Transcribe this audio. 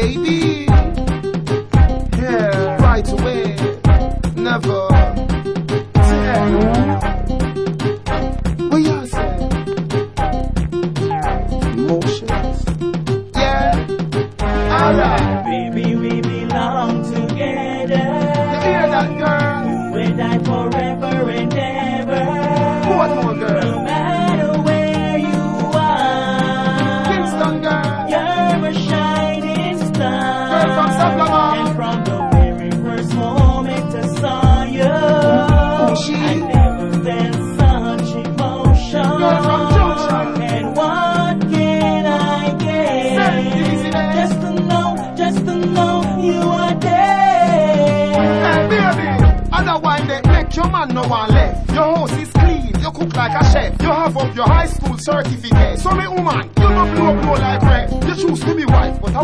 baby. Yeah, right away. Never tell. What y'all say? Emotions. Yeah. Alright. Baby, we belong together. You hear that, girl? You and I forever and ever. What more, girl? No matter where you are. Kingston, girl. You're a shining star. Girl from Sagamore. And from the very first moment I saw you, She. I never felt such emotion. Girl from Junction. And what can I get? Just to know you are there. Hey, baby. Otherwise, they make your man no one left. Your house is clean. You cook like a chef. You have up your high school certificate. So me woman, you don't blow like bread. You choose to be wife, but